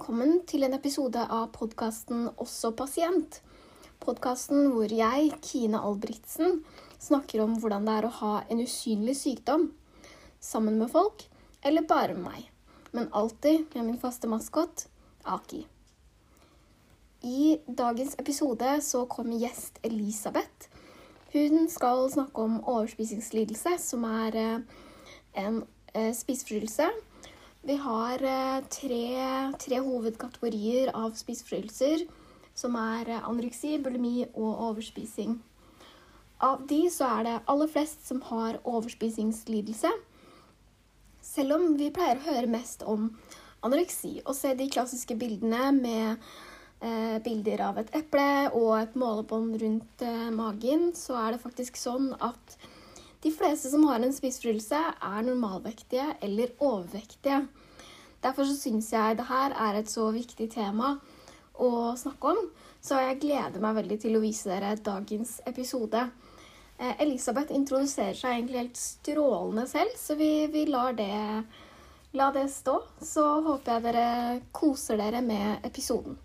velkommen til en episode av podcasten Også Pasient. Podcasten hvor jeg, Kine Albrigtsen, snakker om hvordan det er å ha en usynlig sykdom, sammen med folk, eller bare med meg, men alltid med min faste maskot, Aki. I dagens episode så kommer gjest Elisabeth. Hun skal snakke om overspisingslidelse, som er en spiseforstyrrelse. Vi har tre hovedkategorier av spiseforstyrrelser, som er anoreksi, bulimi og overspising. Av de så er det aller flest som har overspisingslidelse, selv om vi pleier å høre mest om anoreksi og se de klassiske bildene med bilder av et eple og et målebånd rundt magen, så er det faktisk sånn at de fleste som har en spiseforstyrrelse er normalvektige eller overvektige. Derfor så synes jeg det her er et så viktig tema å snakke om, så jeg gleder meg veldig til å vise dere dagens episode. Elisabeth introduserer seg egentlig helt strålende selv, så vi la det stå. Så håper jeg dere koser dere med episoden.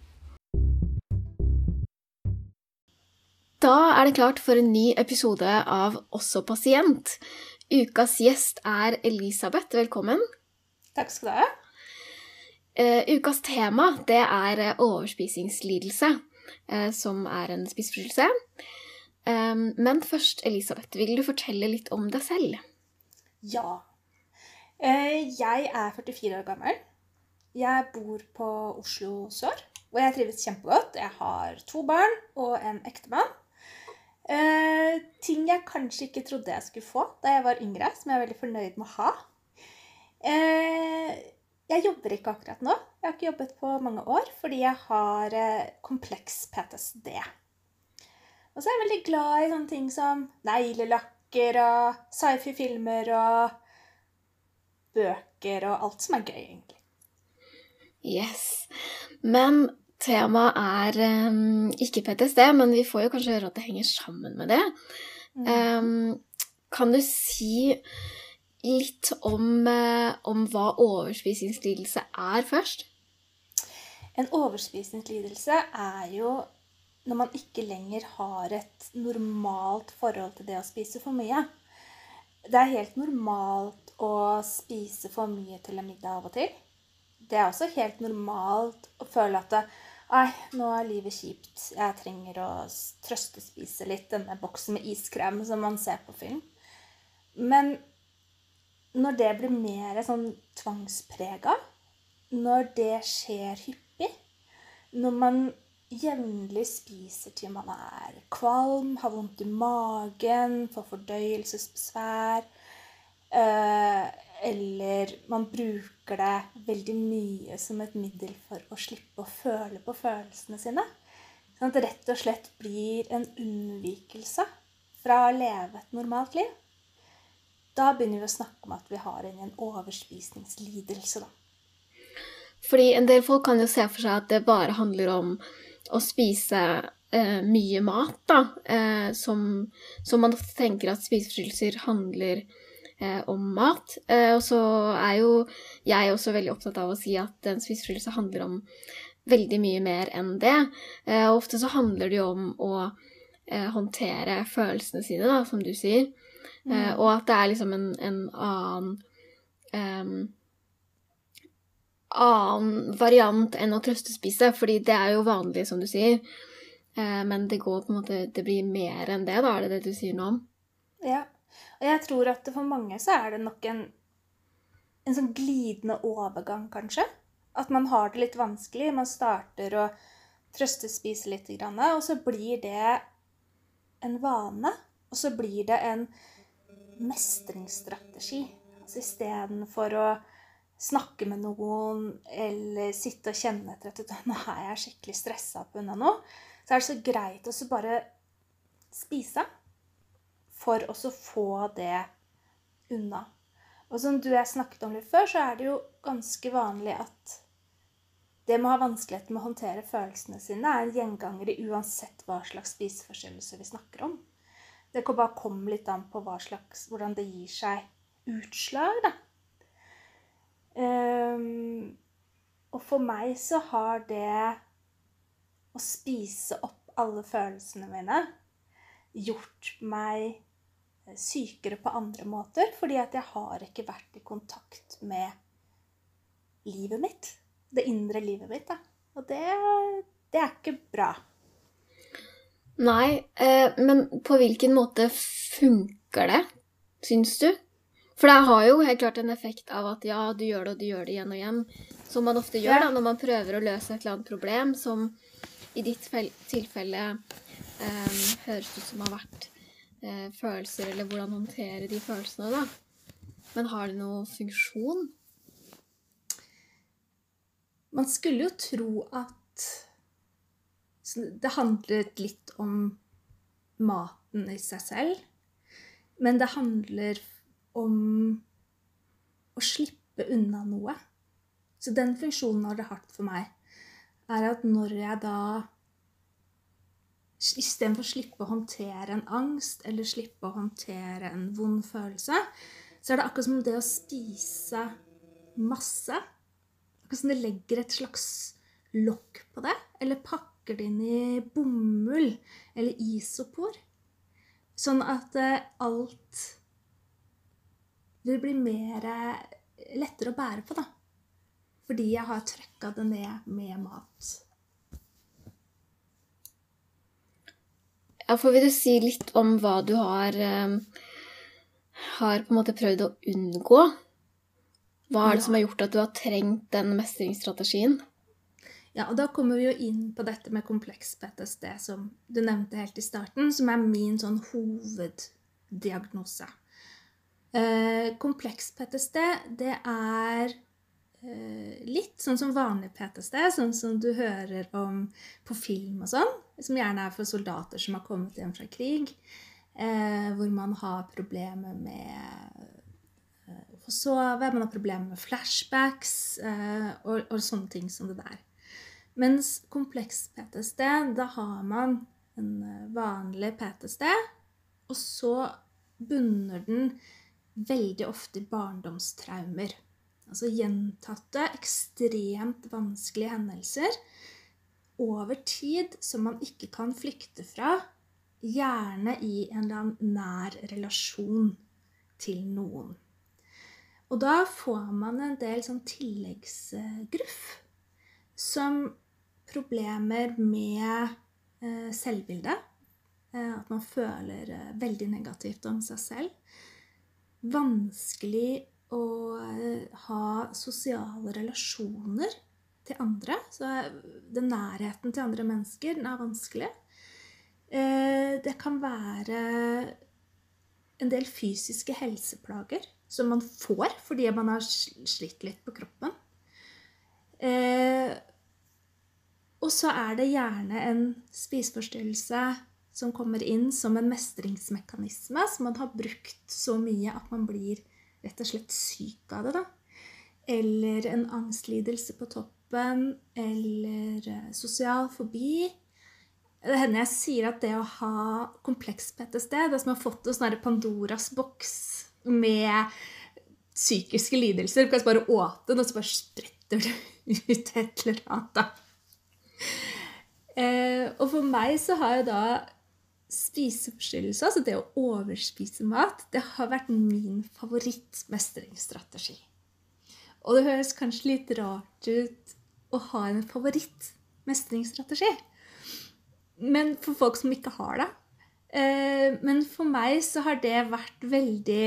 Da er det klart for en ny episode av Også Pasient. Ukas gjest er Elisabeth. Velkommen. Takk skal du ha. Ukas tema, det er overspisingslidelse, som er en spiseforstyrrelse. Men først, Elisabeth, vil du fortelle litt om deg selv? Ja. Jeg er 44 år gammel. Jeg bor på Oslo Sør, og jeg trives kjempegodt. Jeg har 2 barn og en ektemann. Ting jeg kanskje ikke trodde jeg skulle få da jeg var yngre, som jeg er veldig fornøyd med å ha. Jeg jobber ikke akkurat nå. Jeg har ikke jobbet på mange år, fordi jeg har kompleks PTSD. Og så er jeg veldig glad i sånne ting som neglelakker og sci-fi-filmer og bøker og alt som er gøy, egentlig. Yes, men temaet er ikke PTSD, men vi får jo kanskje høre at det henger sammen med det. Kan du si litt om hva overspisingslidelse er først? En overspisingslidelse er jo når man ikke lenger har et normalt forhold til det å spise for mye. Det er helt normalt å spise for mye til en middag av og til. Det er også helt normalt å føle at nå er livet kjipt. Jeg trenger å trøstespise litt denne boksen med iskrem som man ser på film. Men når det blir mer sånn tvangspreget, når det skjer hyppig, når man jevnlig spiser til man er kvalm, har vondt i magen, får fordøyelsesbesvær, eller man bruker det veldig mye som et middel for å slippe å føle på følelsene sine. Sånn at det rett og slett blir en unnvikelse fra å leve et normalt liv. Da begynner vi å snakke om at vi har en overspisingslidelse, da. Fordi en del folk kan jo se for seg at det bare handler om å spise mye mat, da. Som man ofte tenker at spiseforstyrrelser handler om mat. Og så er jo jeg også veldig opptatt av å si at en spiseforstyrrelse handler om veldig mye mer enn det. Og ofte så handler det jo om å håndtere følelsene sine, da, som du sier. Og at det er liksom en annen variant enn å trøstespise, fordi det er jo vanlig, som du sier. Men det går på en måte, det blir mer enn det, da, er det det du sier nå om? Ja. Og jeg tror at for mange så er det nok en sånn glidende overgang, kanskje. At man har det litt vanskelig, man starter å trøstespise litt, og så blir det en vane, og så blir det en mestringsstrategi. Altså i stedet for å snakke med noen, eller sitte og kjenne etter at nå er jeg skikkelig stresset på unna nå, så er det så greit å så bare spise, for å så få det unna. Og som du og jeg snakket om litt før, så er det jo ganske vanlig at det med å ha vanskelighet med å håndtere følelsene sine er en gjenganger i uansett hva slags spiseforstyrrelse vi snakker om. Det kan bare komme litt an på hvordan det gir seg utslag, da. Og for meg så har det å spise opp alle følelsene mine gjort meg sykere på andre måter, fordi at jeg har ikke vært i kontakt med livet mitt, det indre livet mitt, da. Og det er ikke bra. Nei, men på hvilken måte funker det, synes du? For det har jo helt klart en effekt av at ja, du gjør det, og du gjør det igjen og igjen, som man ofte gjør da, når man prøver å løse et eller annet problem, som i ditt tilfelle høres ut som har vært følelser, eller hvordan håndtere de følelsene da. Men har det noen funksjon? Man skulle jo tro at det handlet litt om maten i seg selv, men det handler om å slippe unna noe. Så den funksjonen har det hatt for meg, er at når jeg da, i stedet for å slippe å håndtere en angst, eller slippe å håndtere en vond følelse, så er det akkurat som det å spise masse, akkurat som det legger et slags lokk på det, eller pakker det inn i bomull, eller isopor, sånn at alt vil bli mer lettere å bære på, da. Fordi jeg har trekket det ned med mat. Ja, for vil du si litt om hva du har på en måte prøvd å unngå? Hva er det som har gjort at du har trengt den mestringsstrategien? Ja, og da kommer vi jo inn på dette med kompleks PTSD, som du nevnte helt i starten, som er min sånn hoveddiagnose. Kompleks PTSD, det er litt sånn som vanlig PTSD, sånn som du hører om på film og sånn, som gjerne er for soldater som har kommet hjem fra krig, hvor man har problemer med å få sove, man har problemer med flashbacks og sånne ting som det der. Mens kompleks PTSD, da har man en vanlig PTSD, og så bunner den veldig ofte i barndomstraumer. Altså gjentatte, ekstremt vanskelige hendelser over tid som man ikke kan flykte fra, gjerne i en eller annen nær relasjon til noen. Og da får man en del sånn tilleggsgruff, som problemer med selvbildet, at man føler veldig negativt om seg selv, vanskelig å ha sosiale relasjoner til andre, så den nærheten til andre mennesker, den er vanskelig. Det kan være en del fysiske helseplager som man får fordi man har slitt litt på kroppen. Og så er det gjerne en spiseforstyrrelse som kommer inn som en mestringsmekanisme som man har brukt så mye at man blir rett og slett syk av det da. Eller en angstlidelse på toppen, eller sosial fobi. Det hender jeg sier at det å ha kompleks PTSD, det som har fått en sånn Pandoras boks med psykiske lidelser, du kan bare åpne den, og så bare spretter det ut et eller annet da. Og for meg så har jo da spiseforstyrrelse, altså det å overspise mat, det har vært min favorittmestringsstrategi. Og det høres kanskje litt rart ut å ha en favorittmestringsstrategi, men for folk som ikke har det. Men for meg så har det vært veldig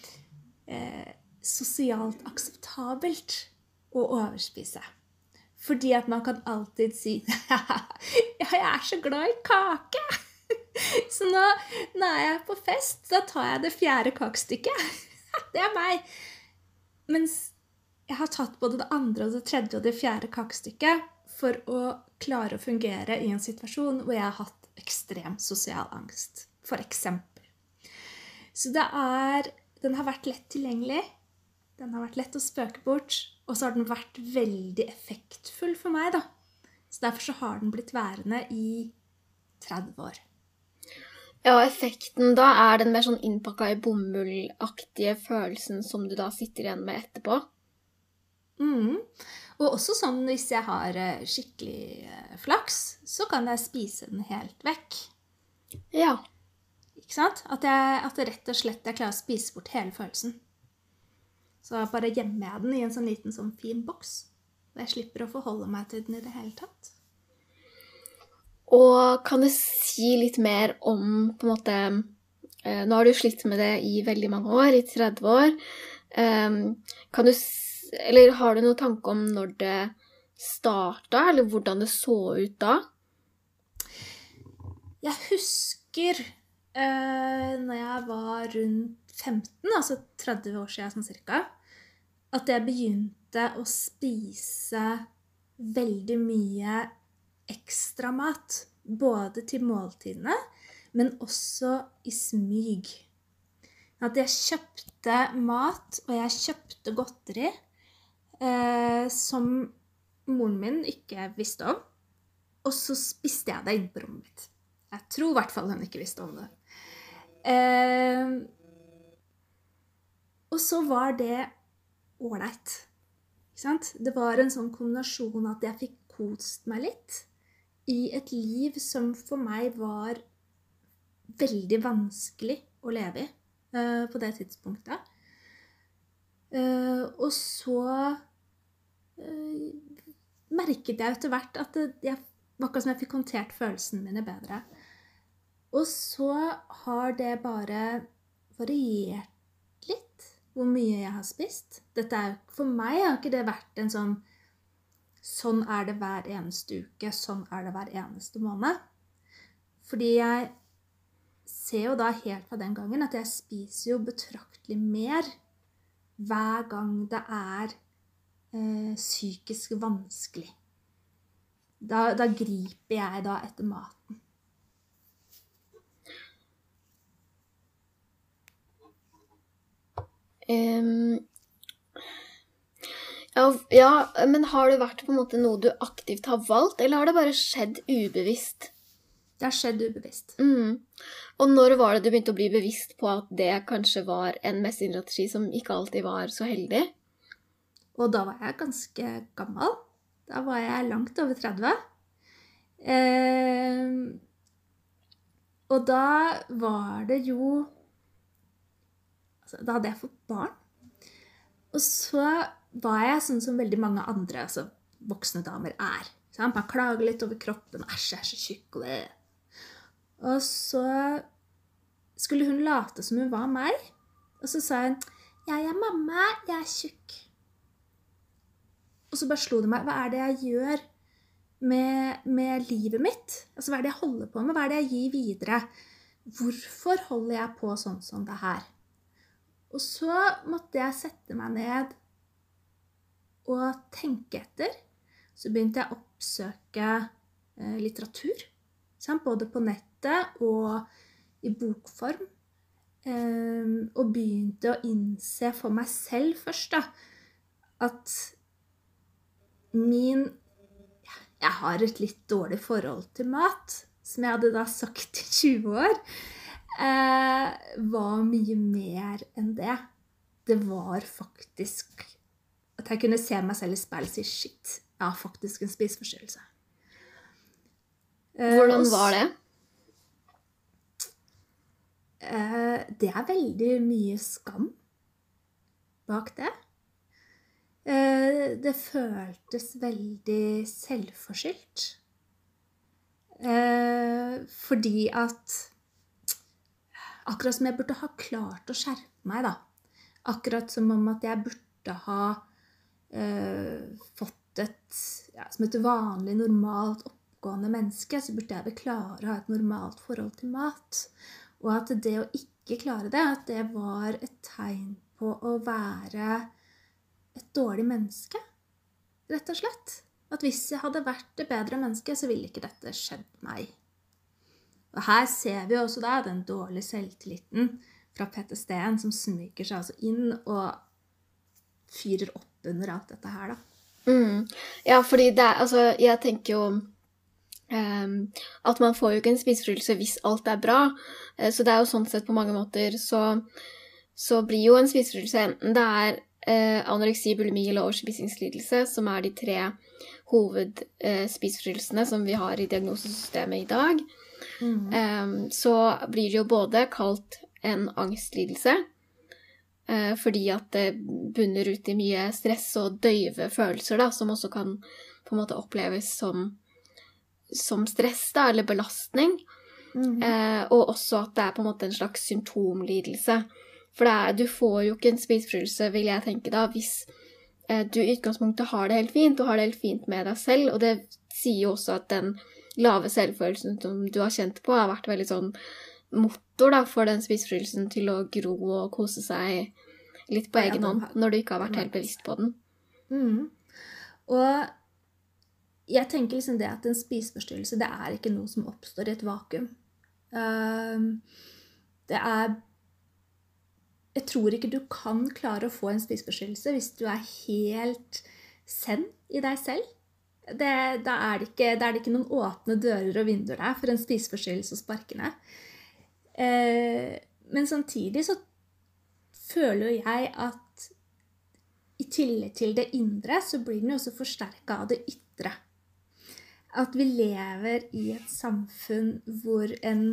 sosialt akseptabelt å overspise. Fordi at man kan alltid si, ja, jeg er så glad i kake. Så når er jeg på fest, da tar jeg det 4. kakestykket. Det er meg. Mens jeg har tatt både det 2., det 3. og det 4. kakestykket for å klare å fungere i en situasjon hvor jeg har hatt ekstrem sosial angst, for eksempel. Så den har vært lett tilgjengelig, den har vært lett å spøke bort, og så har den vært veldig effektfull for meg da. Så derfor så har den blitt værende i 30 år. Ja, effekten da er den mer sånn innpakket i bomullaktige følelsen som du da sitter igjen med etterpå? Og også sånn hvis jeg har skikkelig flaks, så kan jeg spise den helt vekk. Ja. Ikke sant? At rett og slett jeg klarer å spise bort hele følelsen. Så bare gjemmer jeg den i en sånn liten sånn fin boks. Og jeg slipper å forholde meg til den i det hele tatt. Og kan du si litt mer om, på en måte, nå har du slitt med det i veldig mange år, i 30 år. Eller har du noen tanke om når det startet, eller hvordan det så ut da? Jeg husker når jeg var rundt 15, altså 30 år siden sånn cirka, at jeg begynte å spise veldig mye ekstra mat, både til måltidene, men også i smyg. At jeg kjøpte mat, og jeg kjøpte godteri, som moren min ikke visste om, og så spiste jeg det inn på rommet mitt. Jeg tror i hvert fall hun ikke visste om det. Og så var det ålreit. Ikke sant? Det var en sånn kombinasjon at jeg fikk kost meg litt i et liv som for meg var veldig vanskelig å leve i på det tidspunktet. Og så merket jeg etter hvert at det var akkurat som jeg fikk håndtert følelsene mine bedre. Og så har det bare variert litt hvor mye jeg har spist. For meg har ikke det vært en sånn er det hver eneste uke, sånn er det hver eneste måned. Fordi jeg ser jo da helt fra den gangen at jeg spiser jo betraktelig mer hver gang det er psykisk vanskelig. Da griper jeg da etter maten. Ja, men har det vært på en måte noe du aktivt har valgt, eller har det bare skjedd ubevisst? Det har skjedd ubevisst. Og når var det du begynte å bli bevisst på at det kanskje var en mestringsstrategi som ikke alltid var så heldig? Og da var jeg ganske gammel. Da var jeg langt over 30. Og da var det jo... Da hadde jeg fått barn. Og så var jeg sånn som veldig mange andre voksne damer er. Man klager litt over kroppen. Æsj, jeg er så tjukk. Og så skulle hun late som hun var meg. Og så sa hun, jeg er mamma, jeg er tjukk. Og så bare slo det meg, hva er det jeg gjør med livet mitt? Altså, hva er det jeg holder på med? Hva er det jeg gir videre? Hvorfor holder jeg på sånn som det her? Og så måtte jeg sette meg ned og tenke etter. Så begynte jeg å oppsøke litteratur, både på nettet og i bokform. Og begynte å innse for meg selv først da, at jeg har et litt dårlig forhold til mat, som jeg hadde da sagt i 20 år, var mye mer enn det. Det var faktisk at jeg kunne se meg selv i speilet og si, shit, jeg har faktisk en spiseforstyrrelse. Hvordan var det? Det er veldig mye skam bak det. Det føltes veldig selvforskyldt. Fordi at akkurat som jeg burde ha klart å skjerpe meg da. Akkurat som om at jeg burde ha fått som et vanlig, normalt oppgående menneske, så burde jeg vel klare å ha et normalt forhold til mat. Og at det å ikke klare det, at det var et tegn på å være et dårlig menneske, rett og slett. At hvis jeg hadde vært et bedre menneske, så ville ikke dette skjedd meg. Og her ser vi også da den dårlige selvtilliten fra Petter Steen, som smyger seg altså inn og fyrer opp under alt dette her da. Ja, fordi jeg tenker jo at man får jo ikke en spiseforstyrrelse hvis alt er bra. Så det er jo sånn sett på mange måter, så blir jo en spiseforstyrrelse enten det er anoreksi, bulimi eller overspisingslidelse, som de 3 hovedspiseforstyrrelsene som vi har i diagnosesystemet i dag, så blir det jo både kalt en angstlidelse, fordi at det bunner ut i mye stress og døyve følelser, da, som også kan på en måte oppleves som stress, da, eller belastning. Og også at det på en måte en slags symptomlidelse. For du får jo ikke en spiseforstyrrelse, vil jeg tenke da, hvis du i utgangspunktet har det helt fint, og har det helt fint med deg selv, og det sier jo også at den lave selvfølelsen som du har kjent på, har vært veldig sånn motor da, for den spiseforstyrrelsen til å gro og kose seg litt på egen hånd, når du ikke har vært helt bevisst på den. Og jeg tenker liksom det at en spiseforstyrrelse, det ikke noe som oppstår i et vakuum. Jeg tror ikke du kan klare å få en spiseforstyrrelse hvis du helt zen i deg selv. Da det ikke noen åpne dører og vinduer der for en spiseforstyrrelse å sparke ned. Men samtidig så føler jeg at i tillegg til det indre, så blir den jo også forsterket av det ytre. At vi lever i et samfunn hvor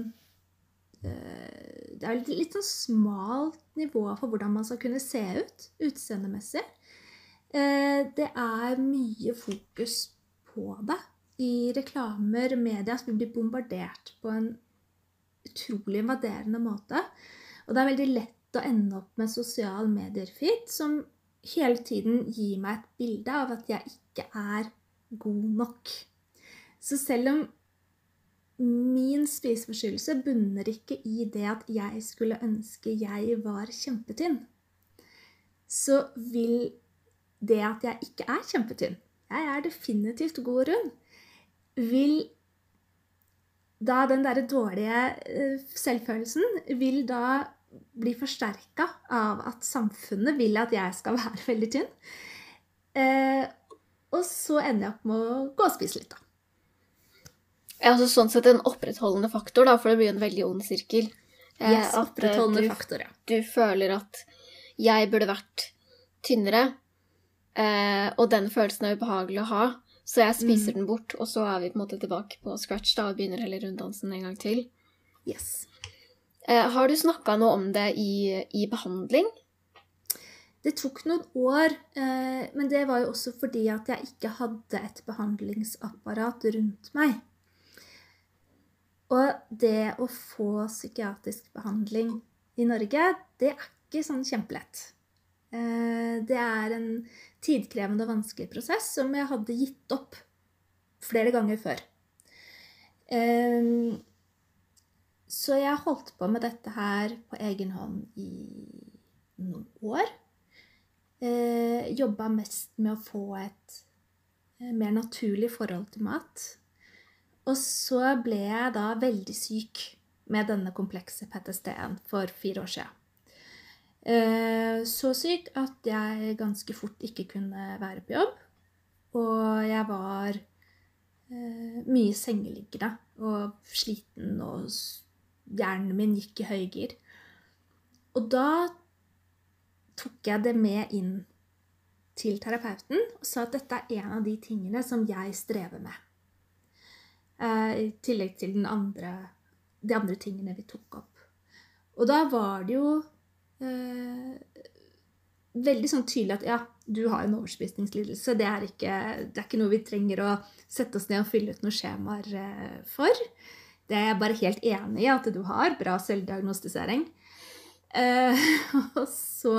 det litt sånn smalt nivå for hvordan man skal kunne se ut, utseendemessig. Det mye fokus på det. I reklamer, media, så vi blir bombardert på en utrolig invaderende måte. Og det veldig lett å ende opp med sosial medier-feed som hele tiden gir meg et bilde av at jeg ikke god nok. Så selv om min spiseforstyrrelse bunner ikke i det at jeg skulle ønske jeg var kjempetynn, så vil det at jeg ikke kjempetynn, jeg definitivt god og rund, vil da den der dårlige selvfølelsen vil da bli forsterket av at samfunnet vil at jeg skal være veldig tynn. Og så ender jeg opp med å gå og spise litt da. Altså sånn sett en opprettholdende faktor da, for det blir en veldig ond sirkel. Yes, opprettholdende faktor, ja. Du føler at jeg burde vært tynnere, og den følelsen ubehagelig å ha, så jeg spiser den bort, og så vi på en måte tilbake på scratch da, og begynner hele runddansen en gang til. Yes. Har du snakket noe om det i behandling? Det tok noen år, men det var jo også fordi at jeg ikke hadde et behandlingsapparat rundt meg. Og det å få psykiatrisk behandling i Norge, det ikke sånn kjempelett. Det en tidkrevende og vanskelig prosess som jeg hadde gitt opp flere ganger før. Så jeg holdt på med dette her på egen hånd i noen år. Jobbet mest med å få et mer naturlig forhold til mat. Og så ble jeg da veldig syk med denne komplekse PTSD-en for 4 år siden. Så syk at jeg ganske fort ikke kunne være på jobb. Og jeg var mye sengeliggende og sliten, og hjernen min gikk i høygir. Og da tok jeg det med inn til terapeuten og sa at dette en av de tingene som jeg strever med. I tillegg til de andre tingene vi tok opp. Og da var det jo veldig sånn tydelig at ja, du har en overspisningslidelse. Det ikke noe vi trenger å sette oss ned og fylle ut noen skjemaer for. Det jeg bare helt enig i at du har bra selvdiagnostisering. Og så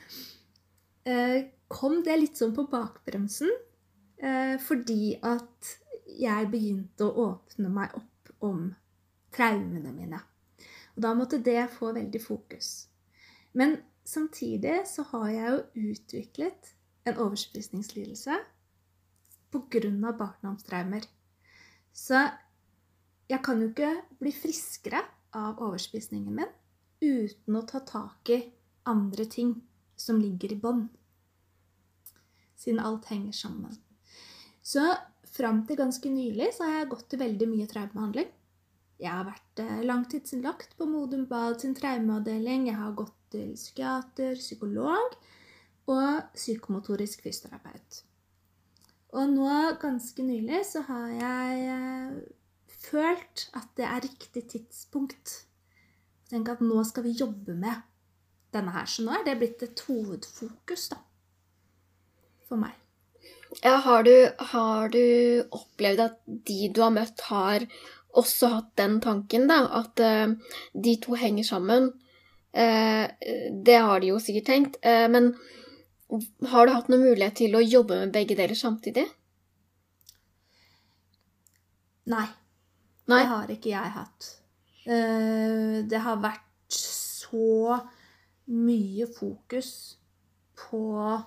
kom det litt sånn på bakbremsen, fordi at jeg begynte å åpne meg opp om traumene mine. Og da måtte det få veldig fokus. Men samtidig så har jeg jo utviklet en overspisningslidelse på grunn av barndomstraumer. Så jeg kan jo ikke bli friskere av overspisningen min uten å ta tak i andre ting som ligger i bånd. Siden alt henger sammen. Så frem til ganske nylig så har jeg gått til veldig mye traumebehandling. Jeg har vært langtidsinnlagt på Modum Bad sin traumeavdeling. Jeg har gått til psykiater, psykolog. og psykomotorisk fysioterapeut. Og nå, ganske nylig, så har jeg følt at det riktig tidspunkt. Jeg tenker at nå skal vi jobbe med denne her. Så nå det blitt et hovedfokus da, for meg. Ja, har du opplevd at de du har møtt har også hatt den tanken da, at de to henger sammen? Det har de jo sikkert tenkt, men har du hatt noen mulighet til å jobbe med begge deler samtidig? Nei, Nei? det har ikke jeg hatt. Det har vært så mye fokus på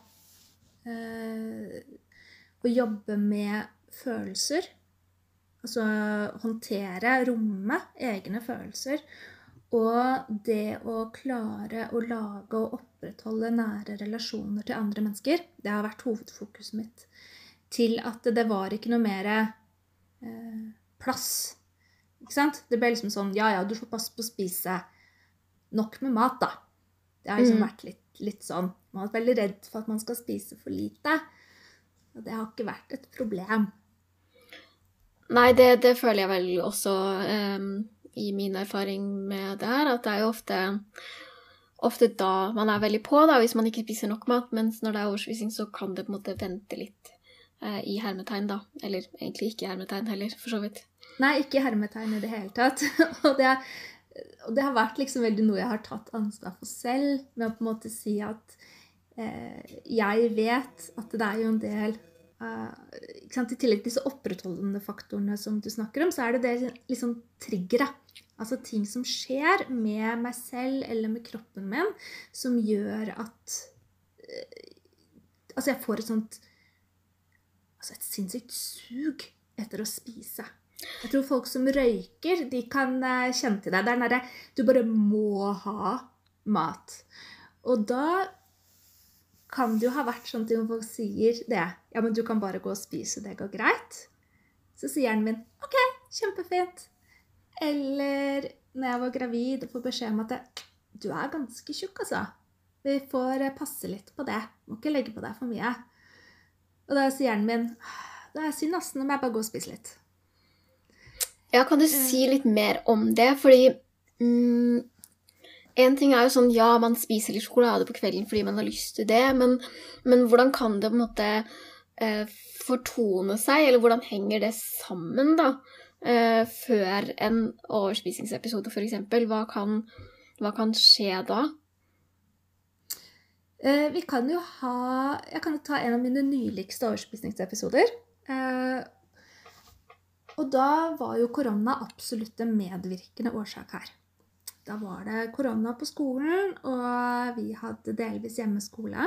å jobbe med følelser. Altså håndtere, romme egne følelser. Og det å klare å lage og opprettholde nære relasjoner til andre mennesker, det har vært hovedfokuset mitt. Til at det var ikke noe mer plass. Ikke sant? Det ble liksom sånn, ja, du får passe på å spise nok med mat da. Det har liksom vært litt sånn. Man har vært veldig redd for at man skal spise for lite. Og det har ikke vært et problem. Nei, det føler jeg vel også i min erfaring med det her, at det jo ofte da man veldig på da, hvis man ikke spiser nok mat, mens når det overspising så kan det på en måte vente litt i hermetegn da, eller egentlig ikke i hermetegn heller, for så vidt. Nei, ikke i hermetegn i det hele tatt, og det har vært liksom veldig noe jeg har tatt ansvar for selv, med å på en måte si at jeg vet at det jo en del ikke sant? I tillegg til disse opprettholdende faktorene som du snakker om, så det liksom triggere. Altså ting som skjer med meg selv eller med kroppen min, som gjør at altså jeg får et sinnssykt sug etter å spise. Jeg tror folk som røyker, de kan kjenne til det. Det når du bare må ha mat. Og da kan det jo ha vært sånn til når folk sier det. Ja, men du kan bare gå og spise, det går greit. Så sier hjernen min, ok, kjempefint. Eller når jeg var gravid og får beskjed om at du ganske tjukk, altså. Vi får passe litt på det. Må ikke legge på deg for mye. Og da sier hjernen min, det synd nesten om jeg bare går og spiser litt. Ja, kan du si litt mer om det? Fordi en ting jo sånn, ja, man spiser litt sjokolade på kvelden fordi man har lyst til det, men hvordan kan det på en måte fortone seg, eller hvordan henger det sammen da, før en overspisingsepisode for eksempel? Hva kan skje da? Jeg kan jo ta en av mine nyligste overspisingsepisoder. Og da var jo korona absolutt en medvirkende årsak her. Da var det korona på skolen, og vi hadde delvis hjemmeskole.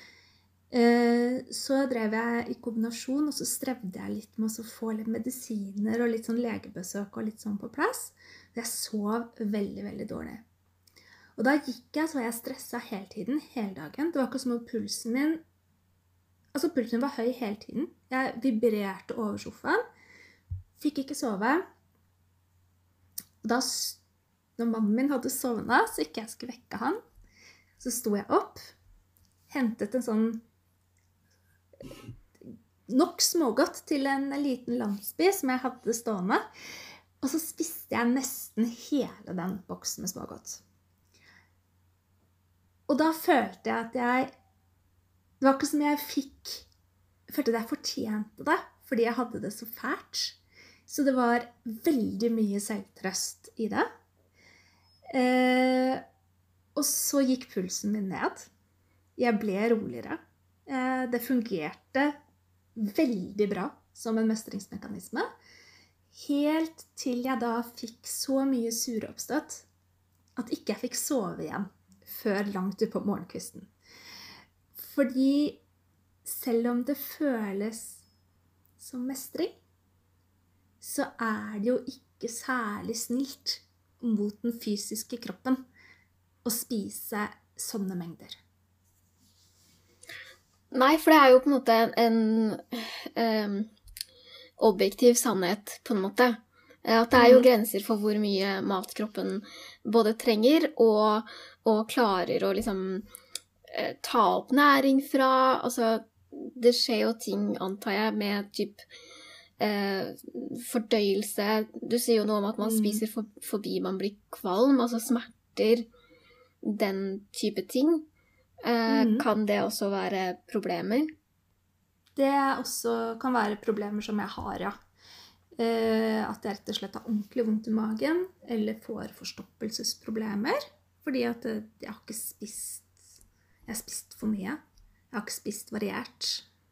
Så drev jeg i kombinasjon, og så strevde jeg litt med å få litt medisiner og litt sånn legebesøk og litt sånn på plass. Jeg sov veldig, veldig dårlig. Og da gikk jeg, så var jeg stresset hele tiden, hele dagen. Det var ikke som om pulsen min var høy hele tiden. Jeg vibrerte over sofaen. Fikk ikke sove. Da, når mannen min hadde sovnet, så ikke jeg skulle vekke han, så sto jeg opp, hentet en sånn nok smågodt til en liten landsby som jeg hadde stående, og så spiste jeg nesten hele den boksen med smågodt. Og da følte jeg at det var ikke som jeg følte at jeg fortjente det, fordi jeg hadde det så fælt. Så det var veldig mye selvtrøst i det. Og så gikk pulsen min ned. Jeg ble roligere. Det fungerte veldig bra som en mestringsmekanisme. Helt til jeg da fikk så mye sureoppstøt at ikke jeg fikk sove igjen før langt ut på morgenkvisten. Fordi selv om det føles som mestring, så det jo ikke særlig snilt mot den fysiske kroppen å spise sånne mengder. Nei, for det jo på en måte en objektiv sannhet, på en måte. At det jo grenser for hvor mye mat kroppen både trenger og klarer å liksom ta opp næring fra? Altså, det skjer jo ting, antar jeg, med typ fordøyelse. Du sier jo noe om at man spiser forbi man blir kvalm, altså smerter, den type ting. Kan det også være problemer? Det også kan være problemer som jeg har, ja. At jeg rett og slett har ordentlig vondt i magen, eller får forstoppelsesproblemer, fordi at jeg har ikke spist, jeg har spist for mye. Jeg har ikke spist variert.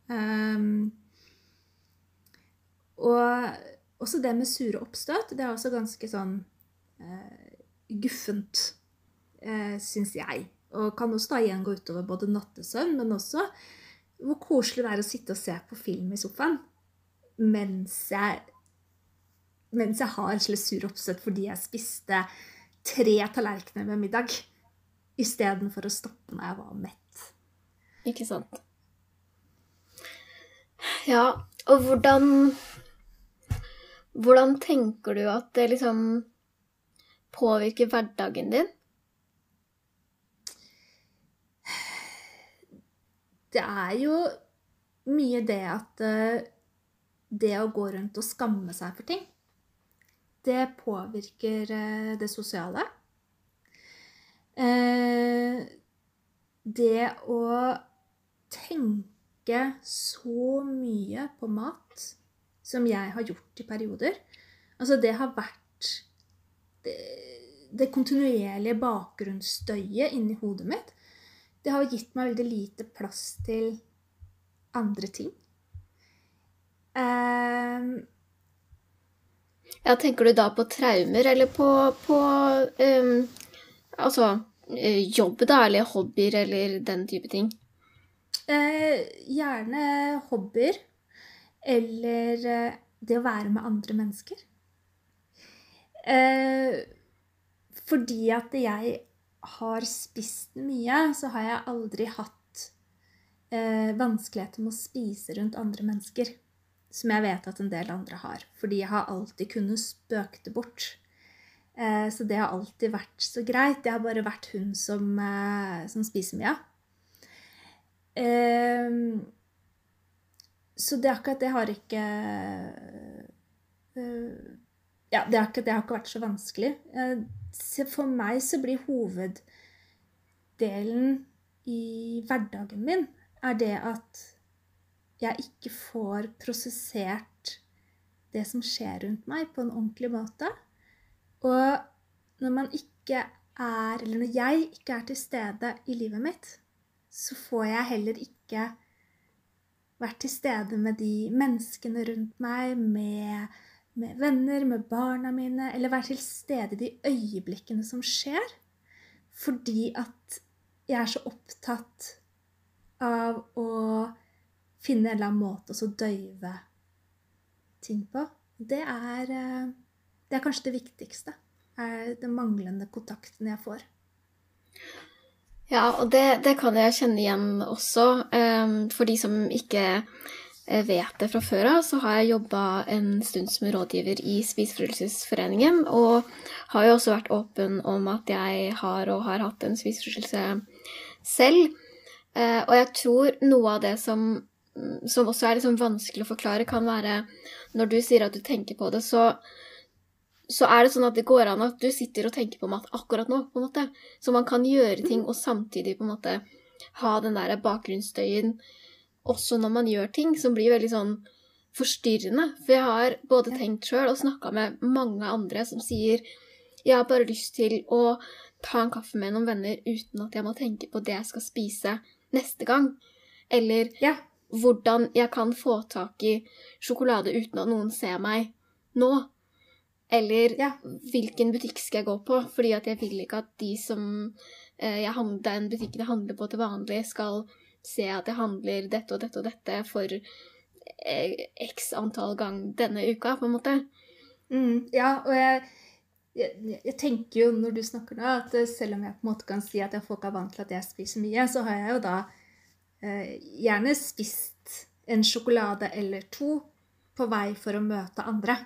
Og også det med sure oppstøt, det er også ganske sånn guffent, synes jeg. Og kan også da igjen gå utover både nattesøvn, men også hvor koselig det er å sitte og se på film i sofaen, mens jeg har en slags sur oppstøt fordi jeg spiste 3 tallerkener med middag, i stedet for å stoppe når jeg var mett. Ikke sant? Ja, og hvordan tenker du at det liksom påvirker hverdagen din? Det er jo mye det at det å gå rundt og skamme seg for ting, det påvirker det sosiale. Det å tenke så mye på mat som jeg har gjort i perioder, altså det har vært det kontinuerlige bakgrunnsstøyet inni hodet mitt. Det har gitt meg veldig lite plass til andre ting. Ja, tenker du da på traumer, eller på jobb da, eller hobbyer, eller den type ting? Gjerne hobbyer, eller det å være med andre mennesker. Fordi at jeg har spist mye, så har jeg aldri hatt vanskeligheter med å spise rundt andre mennesker, som jeg vet at en del andre har, fordi jeg har alltid kunnet spøke det bort. Så det har alltid vært så greit. Det har bare vært hun som spiser mye. Så det akkurat det har ikke det har ikke vært så vanskelig. For meg så blir hoveddelen i hverdagen min er det at jeg ikke får prosessert det som skjer rundt meg på en ordentlig måte. Og når jeg ikke er til stede i livet mitt, så får jeg heller ikke vært til stede med de menneskene rundt meg, med venner, med barna mine, eller være til stede i de øyeblikkene som skjer, fordi at jeg er så opptatt av å finne en eller annen måte å så døyve ting på. Det er kanskje det viktigste, er den manglende kontakten jeg får. Ja, og det kan jeg kjenne igjen også. For de som ikke vet det fra før av, så har jeg jobbet en stund som rådgiver i Spiseforstyrrelsesforeningen, og har jo også vært åpen om at jeg har hatt en spiseforstyrrelse selv. Og jeg tror noe av det som også er liksom vanskelig å forklare, kan være når du sier at du tenker på det, så er det sånn at det går an at du sitter og tenker på mat akkurat nå, på en måte. Så man kan gjøre ting og samtidig på en måte ha den der bakgrunnsstøyen også når man gjør ting som blir veldig sånn forstyrrende. For jeg har både tenkt selv og snakket med mange andre som sier jeg har bare lyst til å ta en kaffe med noen venner uten at jeg må tenke på det jeg skal spise neste gang. Eller hvordan jeg kan få tak i sjokolade uten at noen ser meg nå. Eller hvilken butikk skal jeg gå på, fordi at jeg vil ikke at de som den butikken jeg handler på til vanlig skal se at jeg handler dette og dette og dette for x antall gang denne uka, på en måte. Ja, og jeg tenker jo når du snakker nå, at selv om jeg på en måte kan si at folk er vant til at jeg spiser mye, så har jeg jo da gjerne spist en sjokolade eller 2 på vei for å møte andre.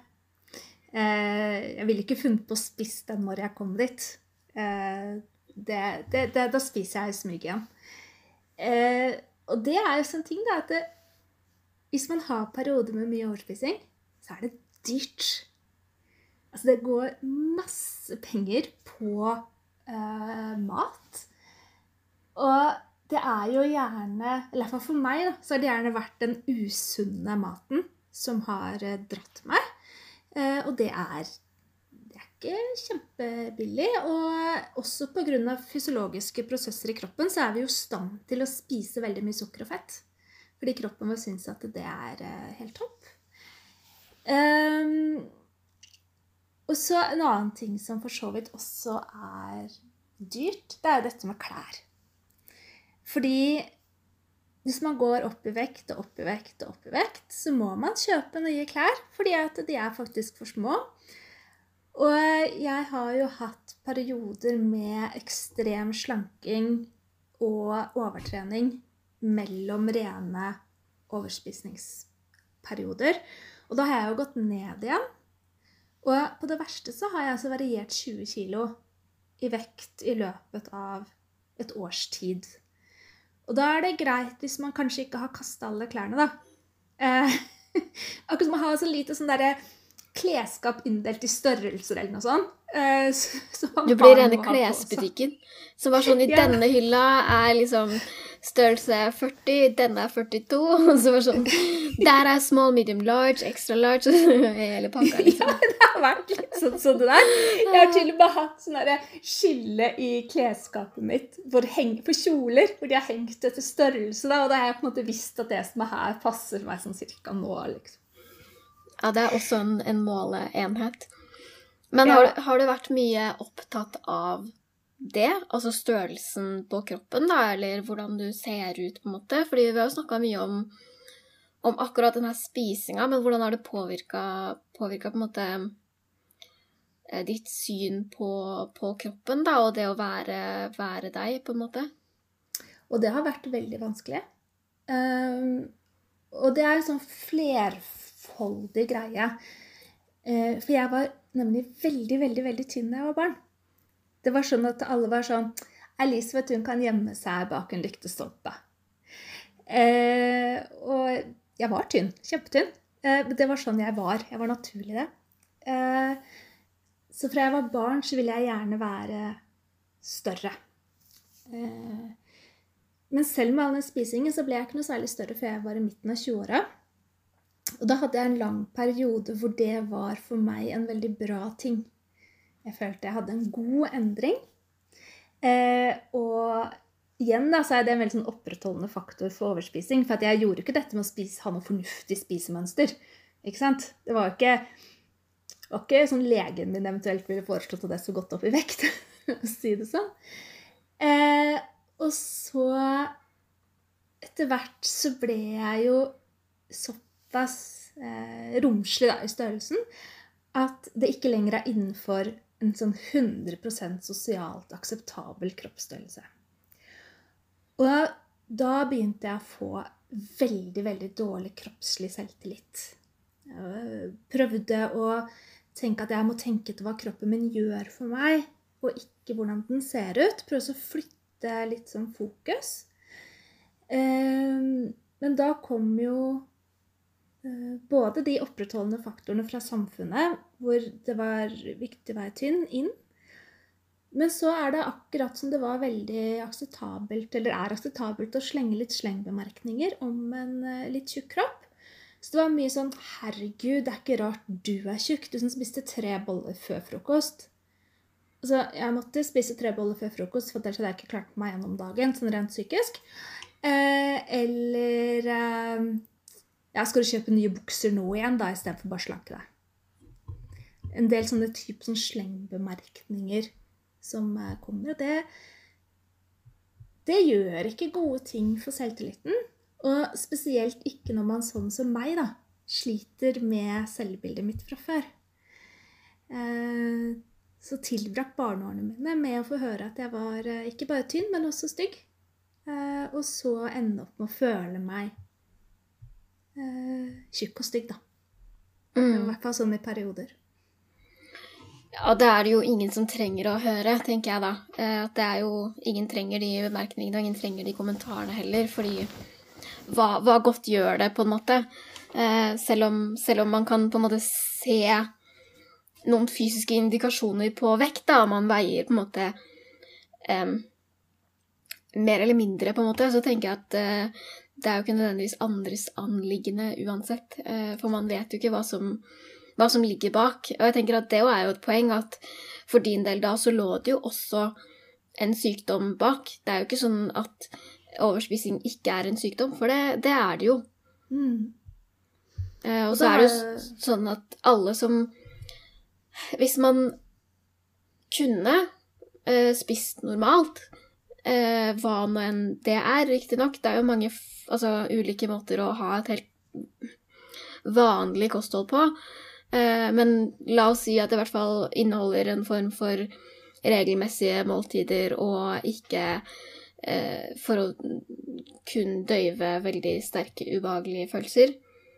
Jeg ville ikke funnet på å spise den når jeg kom dit. Da spiser jeg i smyg igjen. Og det jo sånn ting da, at hvis man har perioder med mye overspising, så det dyrt. Altså det går masse penger på mat. Og det jo gjerne, eller i hvert fall for meg da, så har det gjerne vært den usunne maten som har dratt meg. Og det ikke kjempebillig, og også på grunn av fysiologiske prosesser i kroppen, så vi jo i stand til å spise veldig mye sukker og fett. Fordi kroppen vil synes at det helt topp. Og så en annen ting som for så vidt også dyrt, det jo dette med klær. Fordi hvis man går opp i vekt og opp i vekt og opp i vekt, så må man kjøpe nye klær, fordi at de faktisk for små. Og jeg har jo hatt perioder med ekstrem slanking og overtrening mellom rene overspisningsperioder. Og da har jeg jo gått ned igjen. Og på det verste så har jeg altså variert 20 kilo i vekt i løpet av et års tid. Og da det greit hvis man kanskje ikke har kastet alle klærne da. Akkurat som man har så lite sånn der klesskap inndelt i størrelser eller noe sånt. Du blir rene klesbutikken. Som var sånn, i denne hylla liksom størrelse 40, denne 42, og så var sånn, der small, medium, large, extra large, hele pakka liksom. Ja, det har vært litt sånn det der. Jeg har til og med hatt sånn skille i klesskapet mitt for kjoler, hvor de har hengt etter størrelse da, og da har jeg på en måte visst at det som her passer meg sånn cirka nå, liksom. Ja, det også en måleenhet. Men har du vært mye opptatt av det? Altså størrelsen på kroppen da, eller hvordan du ser ut på en måte? Fordi vi har jo snakket mye om akkurat denne spisingen, men hvordan har det påvirket på en måte ditt syn på kroppen da, og det å være deg på en måte? Og det har vært veldig vanskelig. Og det en sånn flerfoldig greie. For jeg var nemlig veldig, veldig, veldig tynn da jeg var barn. Det var sånn at alle var sånn, Alice, vet du, hun kan gjemme seg bak en lyktestolpe. Og jeg var tynn, kjempetynn. Det var sånn jeg var naturlig det. Så fra jeg var barn så ville jeg gjerne være større. Men selv med all den spisingen så ble jeg ikke noe særlig større før jeg var i midten av 20-åra. Og da hadde jeg en lang periode hvor det var for meg en veldig bra ting. Jeg følte jeg hadde en god endring. Og igjen da, så det en veldig sånn opprettholdende faktor for overspising. For at jeg gjorde ikke dette med å ha noe fornuftig spisemønster. Ikke sant? Det var ikke sånn legen min eventuelt ville foreslått at jeg så godt opp i vekt. å si det sånn. Og så etter hvert så ble jeg jo såpass romslig da, i størrelsen at det ikke lenger innenfor en sånn 100% sosialt akseptabel kroppsstørrelse. Og da begynte jeg å få veldig, veldig dårlig kroppslig selvtillit. Jeg prøvde å tenke at jeg må tenke til hva kroppen min gjør for meg, og ikke hvordan den ser ut. Prøvde å flytte litt sånn fokus. Men da kom jo både de opprettholdende faktorene fra samfunnet, hvor det var viktig å være tynn, inn. Men så det akkurat som det var veldig akseptabelt, eller akseptabelt å slenge litt slengbemerkninger om en litt tjukk kropp. Så det var mye sånn, herregud, det ikke rart du tjukk, du som spiste 3 boller før frokost. Altså, jeg måtte spise 3 boller før frokost, for ellers hadde jeg ikke klart meg gjennom dagen, sånn rent psykisk. Eller skal du kjøpe nye bukser nå igjen da, i stedet for bare slanke deg. En del sånne sånn slengbemerkninger som kommer, og det gjør ikke gode ting for selvtilliten, og spesielt ikke når man sånn som meg da, sliter med selvbildet mitt fra før. Så tilbrakt barneårene mine med å få høre at jeg var ikke bare tynn, men også stygg. Og så ende opp med å føle meg tjukk og stygg da. Det var I hvert fall sånn I perioder. Ja, det er det jo ingen som trenger å høre, tenker jeg da. At det er jo, ingen trenger de bemerkningene, og ingen trenger de kommentarene heller, fordi hva godt gjør det på en måte? Selv om man kan på en måte se noen fysiske indikasjoner på vekt, da, man veier på en måte mer eller mindre på en måte, så tenker jeg at det er jo ikke nødvendigvis andres anliggende uansett, for man vet jo ikke hva som ligger bak. Og jeg tenker at det er jo et poeng at for din del da så lå det jo også en sykdom bak. Det er jo ikke sånn at overspising ikke er en sykdom, for det er det jo. Og så er det jo sånn at alle som, hvis man kunne spist normalt, hva nå enn det er, riktig nok, det er jo mange ulike måter å ha et helt vanlig kosthold på, men la oss si at det i hvert fall inneholder en form for regelmessige måltider og ikke for å kun døyve veldig sterke, ubehagelige følelser.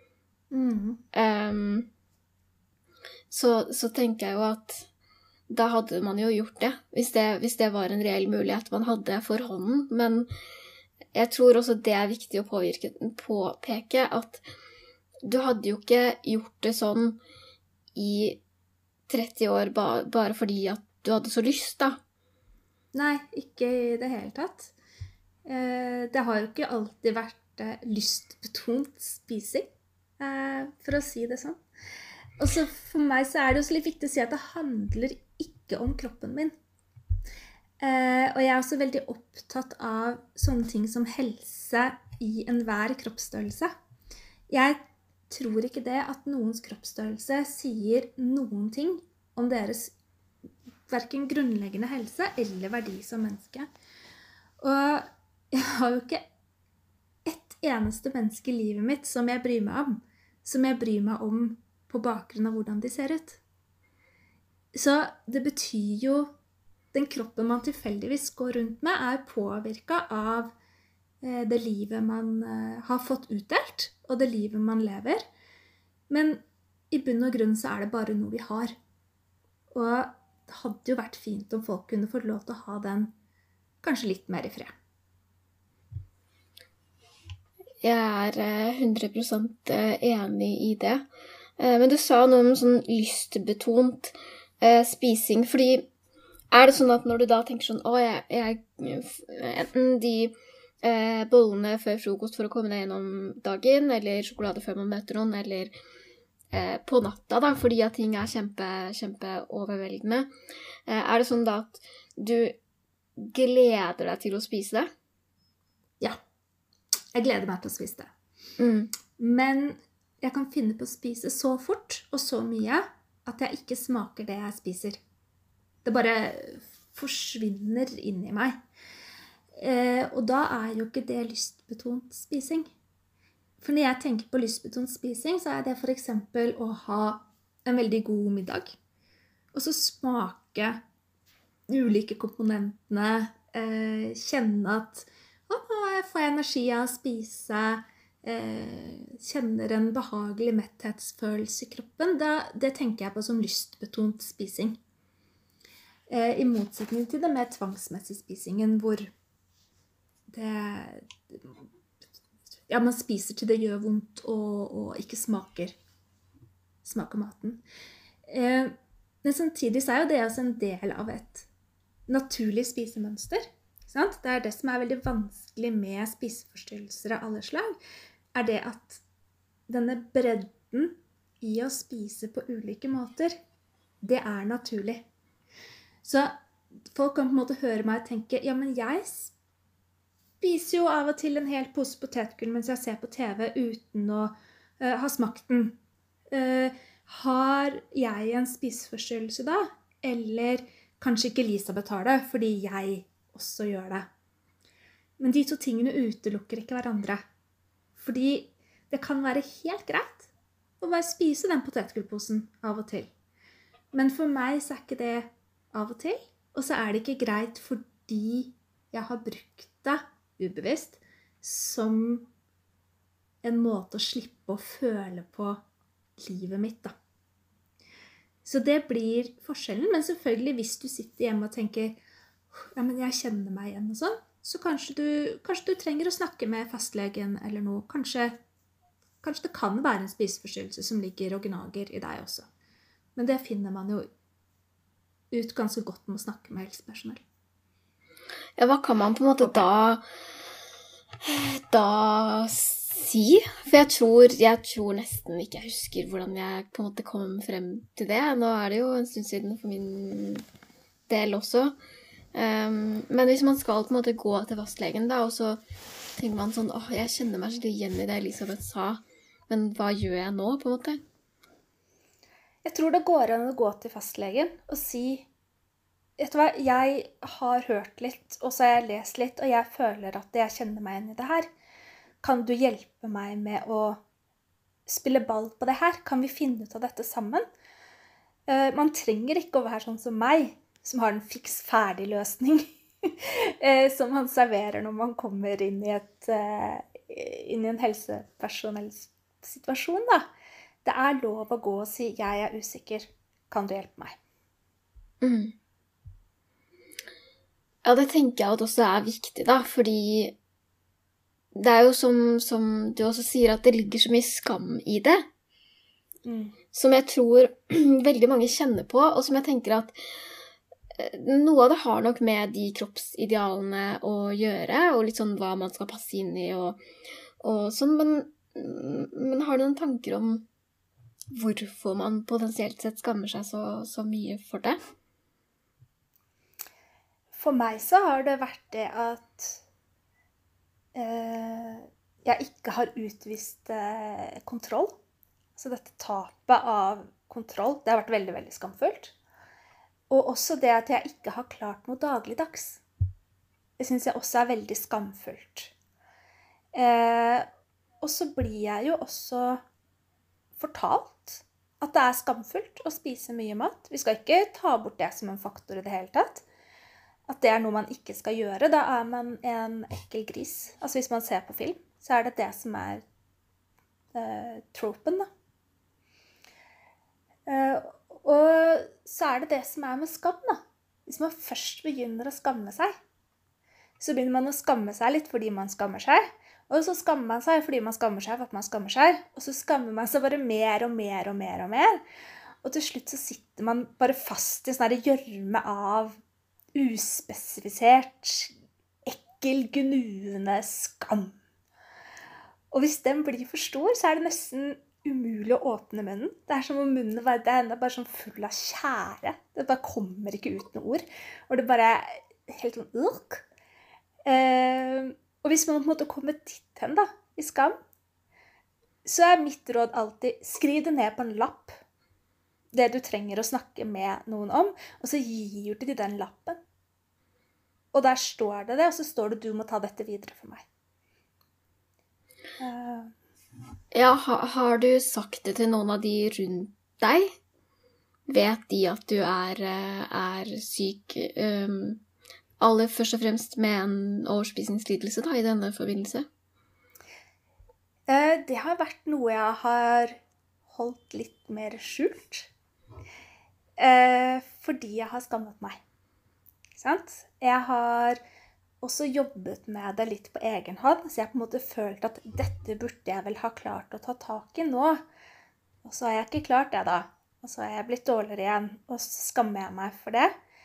Så tenker jeg jo at da hadde man jo gjort det, hvis det var en reell mulighet man hadde for hånden. Men jeg tror også det er viktig å påpeke at du hadde jo ikke gjort det sånn i 30 år bare fordi at du hadde så lyst, da. Nei, ikke i det hele tatt. Det har jo ikke alltid vært lystbetont spising, for å si det sånn. Og så for meg så er det også litt viktig å si at det handler ikke om kroppen min. Og jeg er også veldig opptatt av sånne ting som helse i enhver kroppsstørrelse. Jeg tror ikke det at noens kroppsstørrelse sier noen ting om deres hverken grunnleggende helse eller verdi som menneske. Og jeg har jo ikke ett eneste menneske i livet mitt som jeg bryr meg om på bakgrunn av hvordan de ser ut. Så det betyr jo, den kroppen man tilfeldigvis går rundt med, er påvirket av det livet man har fått utdelt, og det livet man lever. Men i bunn og grunn så er det bare noe vi har. Og det hadde jo vært fint om folk kunne få lov til å ha den kanskje litt mer i fred. Jeg er 100% enig i det. Men du sa noe om sånn lystbetont spising, fordi er det sånn at når du da tenker sånn, enten de bollene før frokost for å komme deg gjennom dagen, eller sjokolade før man møter noen, eller på natta da, fordi at ting er kjempe overveldende, er det sånn da at du gleder deg til å spise det? Ja, jeg gleder meg til å spise det. Men jeg kan finne på å spise så fort og så mye at jeg ikke smaker det jeg spiser. Det bare forsvinner inn i meg. Og da er jo ikke det lystbetont spising. For når jeg tenker på lystbetont spising, så er det for eksempel å ha en veldig god middag. Og så smake ulike komponentene, kjenne at får jeg energi av å spise, kjenner en behagelig metthetsfølelse i kroppen, det tenker jeg på som lystbetont spising. I motsetning til det mer tvangsmessige spisingen, hvor man spiser til det gjør vondt og ikke smaker maten. Men samtidig så er jo det også en del av et naturlig spisemønster. Det er det som er veldig vanskelig med spiseforstyrrelser av alle slag, er det at denne bredden i å spise på ulike måter, det er naturlig. Så folk kan på en måte høre meg og tenke, ja, men jeg spiser jo av og til en hel pose potetgull mens jeg ser på TV uten å ha smakt den. Har jeg en spiseforstyrrelse da? Eller kanskje ikke Elisabeth har det, fordi jeg også gjør det. Men de to tingene utelukker ikke hverandre. Fordi det kan være helt greit å bare spise den potetgullposen av og til. Men for meg så er ikke det av og til. Og så er det ikke greit fordi jeg har brukt det ubevisst som en måte å slippe å føle på livet mitt, da. Så det blir forskjellen, men selvfølgelig hvis du sitter hjemme og tenker, ja, men jeg kjenner meg igjen og sånn, så kanskje du trenger å snakke med fastlegen eller noe. Kanskje det kan være en spiseforstyrrelse som ligger og gnager i deg også. Men det finner man jo ut ganske godt med å snakke med helsepersonell. Ja, hva kan man på en måte da si? For jeg tror nesten ikke jeg husker hvordan jeg på en måte kom frem til det. Nå det jo en stund siden for min del også. Men hvis man skal på en måte gå til fastlegen da, og så tenker man sånn, jeg kjenner meg skikkelig igjen i det Elisabeth sa, men hva gjør jeg nå på en måte? Jeg tror det går an å gå til fastlegen og si, vet du hva, jeg har hørt litt, og så har jeg lest litt, og jeg føler at jeg kjenner meg igjen i det her. Kan du hjelpe meg med å spille ball på det her? Kan vi finne ut av dette sammen? Man trenger ikke å være sånn som meg, som har en fiks ferdig løsning, som man serverer når man kommer inn i en helsepersonellsituasjon, da. Det lov å gå og si, jeg usikker, kan du hjelpe meg? Ja, det tenker jeg at også viktig da, fordi det jo som du også sier, at det ligger så mye skam i det, som jeg tror veldig mange kjenner på, og som jeg tenker at noe av det har nok med de kroppsidealene å gjøre, og litt sånn hva man skal passe inn i, og sånn, men har du noen tanker om hvorfor man potensielt sett skammer seg så mye for det? For meg så har det vært det at jeg ikke har utvist kontroll. Så dette tapet av kontroll, det har vært veldig, veldig skamfullt. Og også det at jeg ikke har klart noe dagligdags. Det synes jeg også veldig skamfullt. Og så blir jeg jo også fortalt at det skamfullt å spise mye mat. Vi skal ikke ta bort det som en faktor i det hele tatt. At det noe man ikke skal gjøre, da man en ekkel gris. Altså hvis man ser på film, så det det som tropen, da. Og så det det som med skam, da. Hvis man først begynner å skamme seg, så begynner man å skamme seg litt fordi man skammer seg. Og så skammer man seg fordi man skammer seg for at man skammer seg. Og så skammer man seg bare mer og mer og mer og mer. Og til slutt så sitter man bare fast i sånn gjørme av uspesifisert, ekkel, gnuende skam. Og hvis den blir for stor, så det nesten umulig å åpne munnen. Det som om munnen det bare sånn full av tjære. Det bare kommer ikke ut noen ord. Og det bare helt sånn og hvis man på en måte kommer dit hen da, i skam, så mitt råd alltid, skriv det ned på en lapp, det du trenger å snakke med noen om, og så gir du til den lappen. Og der står det, og så står det, du må ta dette videre for meg. Ja, har du sagt det til noen av de rundt deg? Vet de at du er syk, aller først og fremst med en overspisingslidelse da, i denne forbindelse? Det har vært noe jeg har holdt litt mer skjult. Fordi jeg har skammet meg. Ikke sant? Jeg har også jobbet med det litt på egen hånd, så jeg på en måte følt at dette burde jeg vel ha klart å ta tak i nå. Og så har jeg ikke klart det da. Og så har jeg blitt dårligere igjen, og så skammer jeg meg for det.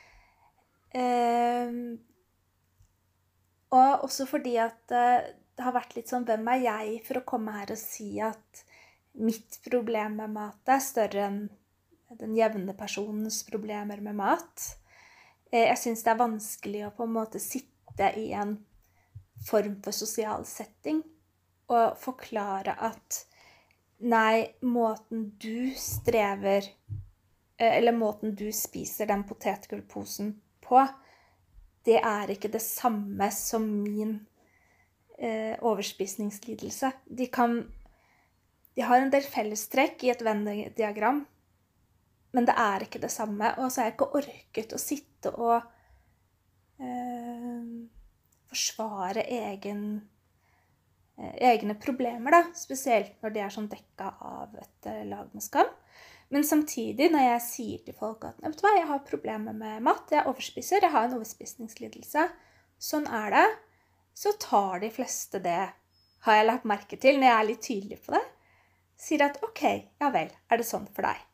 Og også fordi at det har vært litt sånn, hvem jeg for å komme her og si at mitt problem med mat større enn den jevne personens problemer med mat. Jeg synes det vanskelig å på en måte sitte i en form for sosial setting og forklare at nei, måten du strever, eller måten du spiser den potetgullposen på, det ikke det samme som min overspisningslidelse. De har en del fellestrekk i et Venn-diagram, men det ikke det samme. Og så har jeg ikke orket å sitte og forsvare egne problemer, da. Spesielt når de sånn dekket av et lag med skam. Men samtidig, når jeg sier til folk at vet du hva, jeg har problemer med mat, jeg overspiser, jeg har en overspisningslidelse, sånn det, så tar de fleste det, har jeg lagt merke til, når jeg litt tydelig på det, sier at ok, ja vel, det sånn for deg?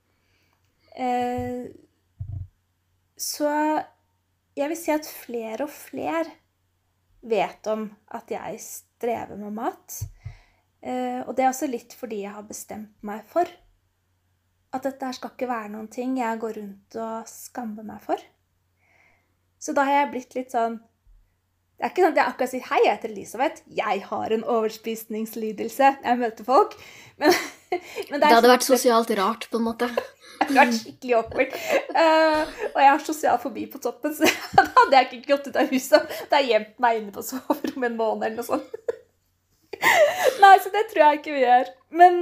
Så jeg vil si at flere og flere vet om at jeg strever med mat, og det også litt fordi jeg har bestemt meg for at dette her skal ikke være noen ting jeg går rundt og skammer meg for. Så da har jeg blitt litt sånn, det ikke sånn at jeg akkurat sier, hei, jeg heter Elisabeth, jeg har en overspisningslidelse, jeg møter folk, men det hadde vært sosialt rart på en måte. Det hadde vært skikkelig awkward. Og jeg har sosial fobi på toppen, så da hadde jeg ikke gått ut av huset. Da har jeg gjemt meg inne på soverommet en måned eller noe sånt. Nei, så det tror jeg ikke vi gjør. Men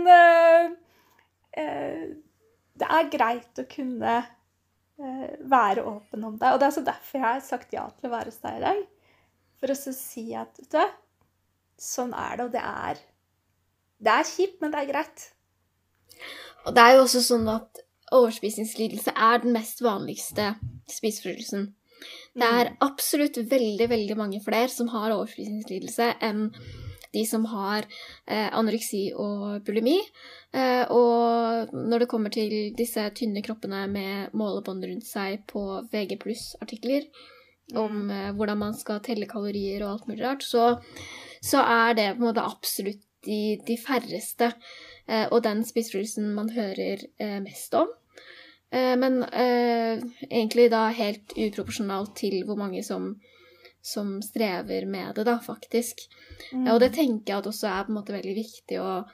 det greit å kunne være åpen om det. Og det også derfor jeg har sagt ja til å være hos deg i dag. For å si at, vet du, sånn det, og det kjipt, men det greit. Og det jo også sånn at overspisingslidelse den mest vanligste spiseforstyrrelsen. Det absolutt veldig, veldig mange flere som har overspisingslidelse enn de som har anoreksi og bulimi. Og når det kommer til disse tynne kroppene med målebånd rundt seg på VG+ artikler om hvordan man skal telle kalorier og alt mulig rart, så det på en måte absolutt de færreste, og den spiseforstyrrelsen man hører mest om. Men egentlig da helt uproporsjonalt til hvor mange som strever med det da, faktisk. Og det tenker jeg at også på en måte veldig viktig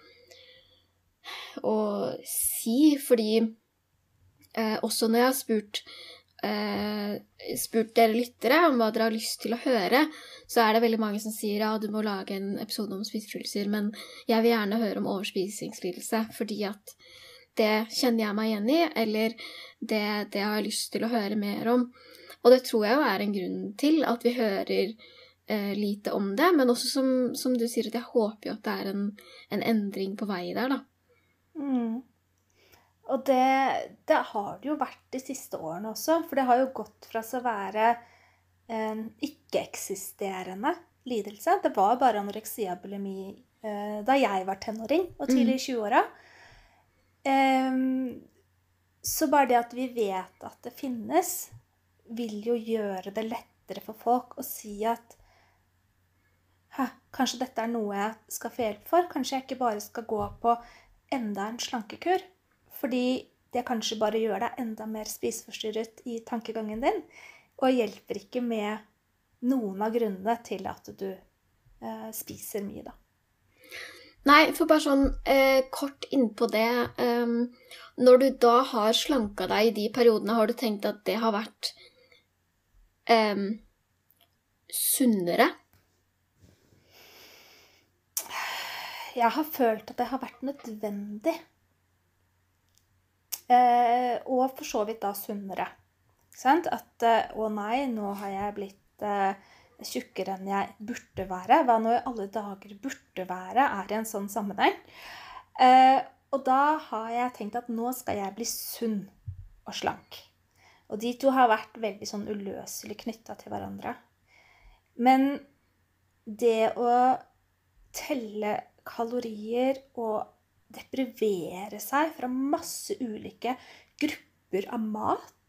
å si, fordi også når jeg har spurt dere lyttere om hva dere har lyst til å høre, så det veldig mange som sier ja, du må lage en episode om spiseforstyrrelser, men jeg vil gjerne høre om overspisingslidelse, fordi at det kjenner jeg meg igjen i, eller det har jeg lyst til å høre mer om. Og det tror jeg jo en grunn til at vi hører lite om det, men også som du sier, at jeg håper jo at det en endring på vei der, da. Og det har det jo vært de siste årene også, for det har jo gått fra å være en ikke-eksisterende lidelse. Det var bare anoreksia og bulimi da jeg var tenåring og tidlig i 20-åra. Så bare det at vi vet at det finnes, vil jo gjøre det lettere for folk å si at kanskje dette noe jeg skal få hjelp for. Kanskje jeg ikke bare skal gå på enda en slankekur, fordi det kanskje bare gjør deg enda mer spiseforstyrret i tankegangen din, og hjelper ikke med noen av grunnene til at du spiser mye da. Nei, for bare sånn kort innpå det, når du da har slanket deg i de periodene, har du tenkt at det har vært sunnere? Jeg har følt at det har vært nødvendig. Og for så vidt da sunnere. Sant? At, å nei, nå har jeg blitt tjukkere enn jeg burde være. Hva nå i alle dager burde være i en sånn sammenheng. Og da har jeg tenkt at nå skal jeg bli sunn og slank. Og de to har vært veldig sånn uløselig knyttet til hverandre. Men det å telle kalorier og deprivere seg fra masse ulike grupper av mat,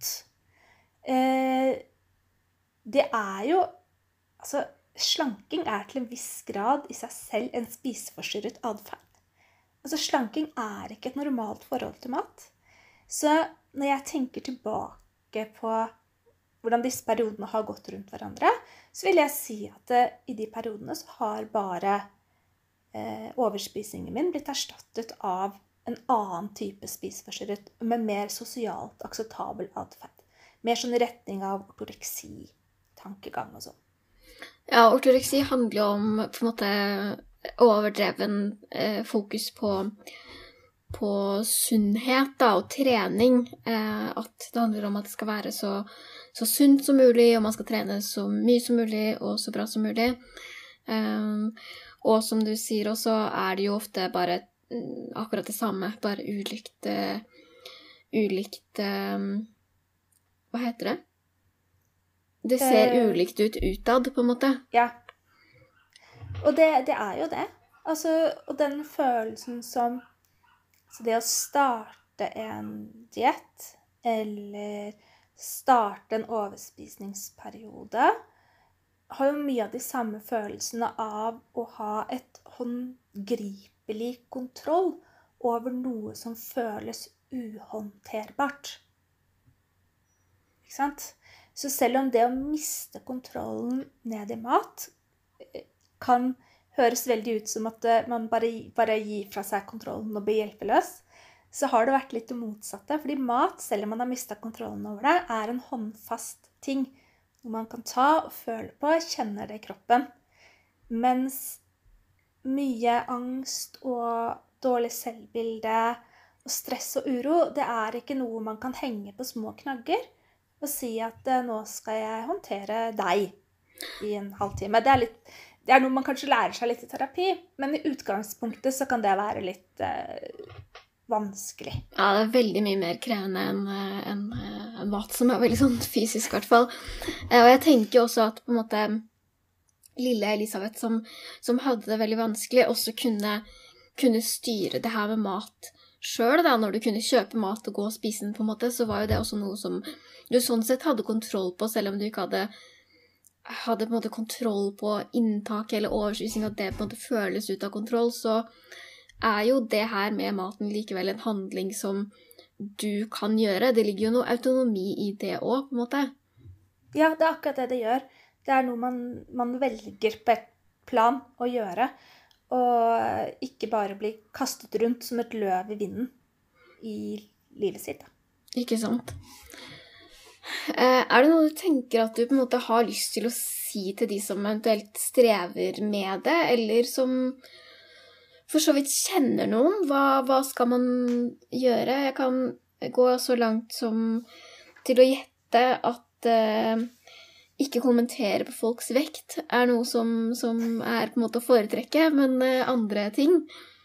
det jo, altså slanking til en viss grad i seg selv en spiseforstyrret adferd. Altså slanking ikke et normalt forhold til mat. Så når jeg tenker tilbake på hvordan disse periodene har gått rundt hverandre, så vil jeg si at i de periodene så har bare overspisingen min blitt erstattet av en annen type spiseforstyrret med mer sosialt akseptabel adferd. Mer sånn i retning av ortoreksi, tankegang og sånn. Ja, ortoreksi handler jo om på en måte overdreven fokus på sunnhet da, og trening. At det handler om at det skal være så sunt som mulig, og man skal trene så mye som mulig og så bra som mulig. Og som du sier også, det jo ofte bare akkurat det samme, bare ulikt ulikt, hva heter det? Det ser ulikt ut utad, på en måte. Ja. Og det jo det. Altså, og den følelsen som så det å starte en diett, eller starte en overspisningsperiode, har jo mye av de samme følelsene av å ha et håndgripelig kontroll over noe som føles uhåndterbart. Ikke sant? Så selv om det å miste kontrollen ned i mat kan høres veldig ut som at man bare gir fra seg kontrollen og blir hjelpeløs, så har det vært litt det motsatte. Fordi mat, selv om man har mistet kontrollen over det, er en håndfast ting. Noe man kan ta og føle på, kjenner det i kroppen. Mens mye angst og dårlig selvbilde og stress og uro, det er ikke noe man kan henge på små knagger og si at nå skal jeg håndtere deg i en halvtime. Det er noe man kanskje lærer seg litt i terapi, men i utgangspunktet så kan det være litt vanskelig. Ja, det er veldig mye mer krevende enn mat, som er veldig sånn fysisk i hvert fall. Og jeg tenker også at på en måte lille Elisabeth, som hadde det veldig vanskelig, også kunne styre det her med mat selv da, når du kunne kjøpe mat og gå og spise den på en måte, så var jo det også noe som du sånn sett hadde kontroll på, selv om du ikke hadde på en måte kontroll på inntak eller overspising, at det på en måte føles ut av kontroll, så er jo det her med maten likevel en handling som du kan gjøre. Det ligger jo noe autonomi i det også, på en måte. Ja, det er akkurat det gjør. Det er noe man velger på et plan å gjøre, og ikke bare bli kastet rundt som et løv i vinden i livet sitt. Ikke sant? Er det noe du tenker at du på en måte har lyst til å si til de som eventuelt strever med det, eller som for så vidt kjenner noen? Hva skal man gjøre? Jeg kan gå så langt som til å gjette at ikke kommentere på folks vekt er noe som er på en måte å foretrekke, men andre ting?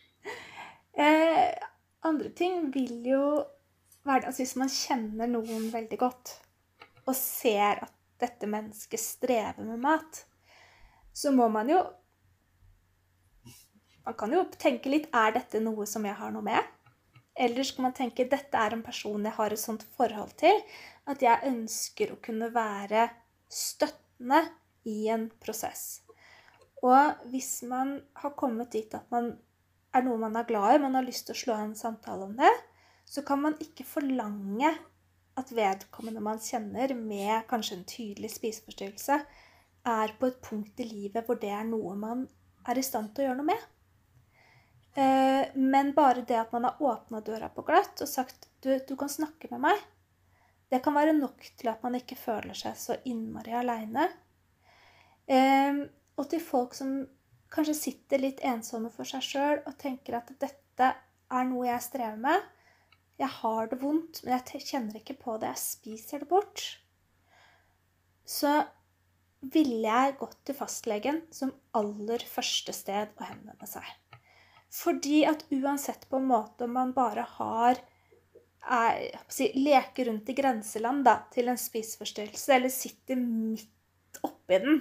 Andre ting vil jo være, altså hvis man kjenner noen veldig godt, og ser at dette mennesket strever med mat, så må man kan jo tenke litt, er dette noe som jeg har noe med? Eller skal man tenke, dette er en person jeg har et sånt forhold til, at jeg ønsker å kunne være støttende i en prosess. Og hvis man har kommet dit at man er noe man er glad i, man har lyst til å slå en samtale om det, så kan man ikke forlange at vedkommende man kjenner med kanskje en tydelig spiseforstyrrelse er på et punkt i livet hvor det er noe man er i stand til å gjøre noe med. Men bare det at man har åpnet døra på gløtt og sagt, du kan snakke med meg, det kan være nok til at man ikke føler seg så innmari alene. Og til folk som kanskje sitter litt ensomme for seg selv og tenker at dette er noe jeg strever med. Jeg har det vondt, men jeg kjenner ikke på det. Jeg spiser det bort. Så ville jeg gått til fastlegen som aller første sted å henvende seg. Fordi at uansett på en måte om man bare leker rundt i grenseland da, til en spiseforstyrrelse, eller sitter midt oppi den,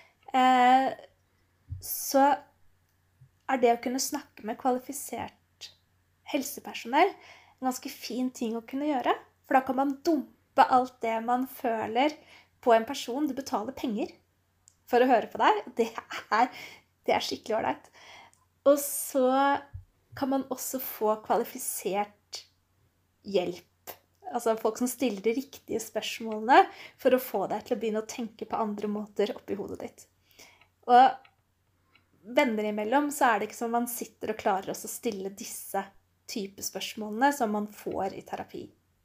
så er det å kunne snakke med kvalifisert helsepersonell en ganske fin ting å kunne gjøre. For da kan man dumpe alt det man føler på en person. Du betaler penger for å høre på deg. Det er skikkelig ordentlig. Og så kan man også få kvalifisert hjelp. Altså folk som stiller de riktige spørsmålene for å få deg til å begynne å tenke på andre måter oppi hodet ditt. Og venner imellom så er det ikke som man sitter og klarer å stille disse type spørsmålene som man får i terapi.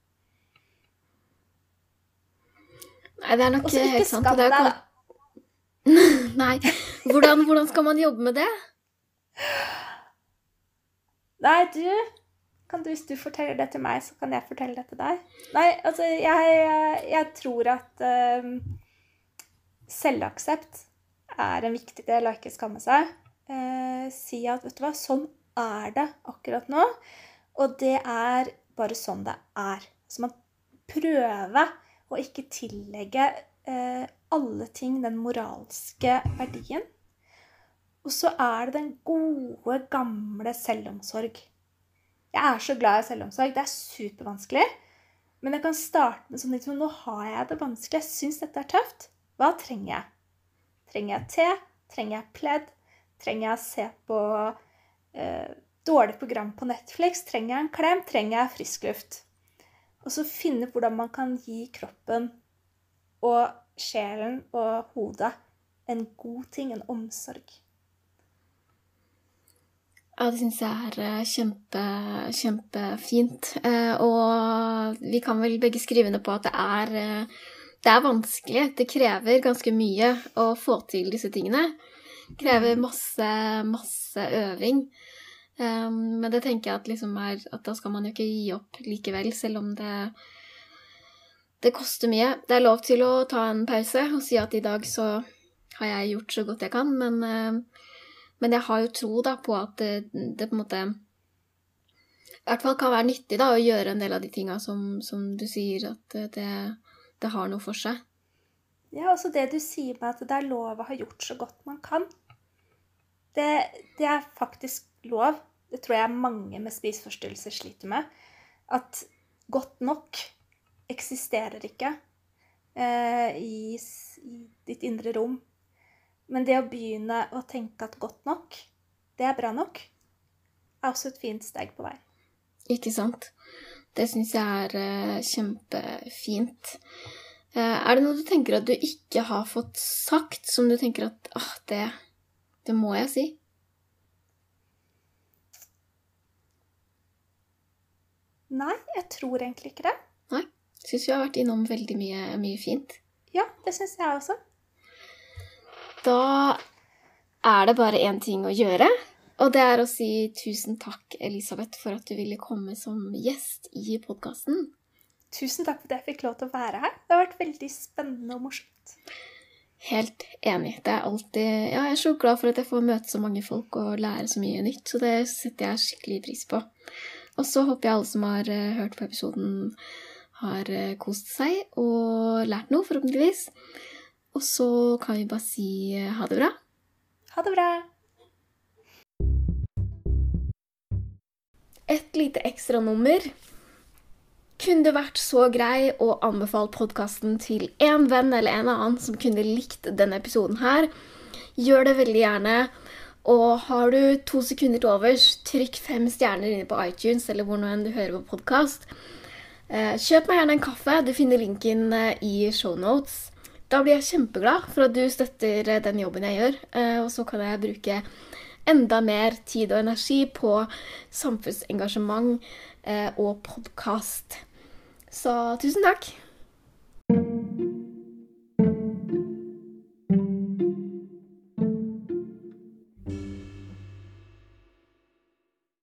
Nei, det er nok ikke helt sant. Skam deg, da. Nei, hvordan skal man jobbe med det? Nei, hvis du forteller det til meg, så kan jeg fortelle det til deg. Nei, altså, jeg tror at selvaksept er en viktig del av ikke skamme seg. Si at, vet du hva, sånn er det akkurat nå, og det er bare sånn det er. Så man prøver å ikke tillegge alle ting den moralske verdien. Og så det den gode, gamle selvomsorg. Jeg så glad i selvomsorg. Det supervanskelig. Men jeg kan starte med sånn litt som, nå har jeg det vanskelig. Jeg synes dette tøft. Hva trenger jeg? Trenger jeg te? Trenger jeg pledd? Trenger jeg å se på dårlig program på Netflix? Trenger jeg en klem? Trenger jeg frisk luft? Og så finne hvordan man kan gi kroppen og sjelen og hodet en god ting, en omsorg. Ja, det synes jeg kjempefint. Og vi kan vel begge skrive ned på at det vanskelig. Det krever ganske mye å få til disse tingene. Det krever masse øving. Men det tenker jeg at, at da skal man jo ikke gi opp likevel, selv om det koster mye. Det lov til å ta en pause og si at i dag så har jeg gjort så godt jeg kan, men jeg har jo tro da på at det på en måte i hvert fall kan være nyttig da, å gjøre en del av de tingene som du sier at det har noe for seg. Ja, også det du sier med at det lov å ha gjort så godt man kan. Det faktisk lov. Det tror jeg mange med spiseforstyrrelser sliter med. At godt nok eksisterer ikke i ditt indre rom. Men det å begynne å tenke at godt nok, det bra nok, også et fint steg på vei. Ikke sant? Det synes jeg kjempefint. Det noe du tenker at du ikke har fått sagt, som du tenker at det må jeg si? Nei, jeg tror egentlig ikke det. Nei, jeg synes vi har vært innom veldig mye fint. Ja, det synes jeg også. Da det bare en ting å gjøre, og det å si tusen takk, Elisabeth, for at du ville komme som gjest i podcasten. Tusen takk for at jeg fikk lov til å være her. Det har vært veldig spennende og morsomt. Helt enig. Det alltid... Ja, jeg så glad for at jeg får møte så mange folk og lære så mye nytt, så det setter jeg skikkelig pris på. Og så håper jeg alle som har hørt på episoden har kost seg og lært noe, forhåpentligvis. Og så kan vi bare si ha det bra. Ha det bra! Et lite ekstra nummer. Kunne du vært så grei å anbefale podcasten til en venn eller en annen som kunne likt denne episoden her? Gjør det veldig gjerne. Og har du 2 sekunder til overs, trykk 5 stjerner inne på iTunes eller hvor nå enn du hører på podcast. Kjøp meg gjerne en kaffe. Du finner linken i show notes. Da blir jeg kjempeglad for at du støtter den jobben jeg gjør. Og så kan jeg bruke enda mer tid og energi på samfunnsengasjement og podcast. Så tusen takk!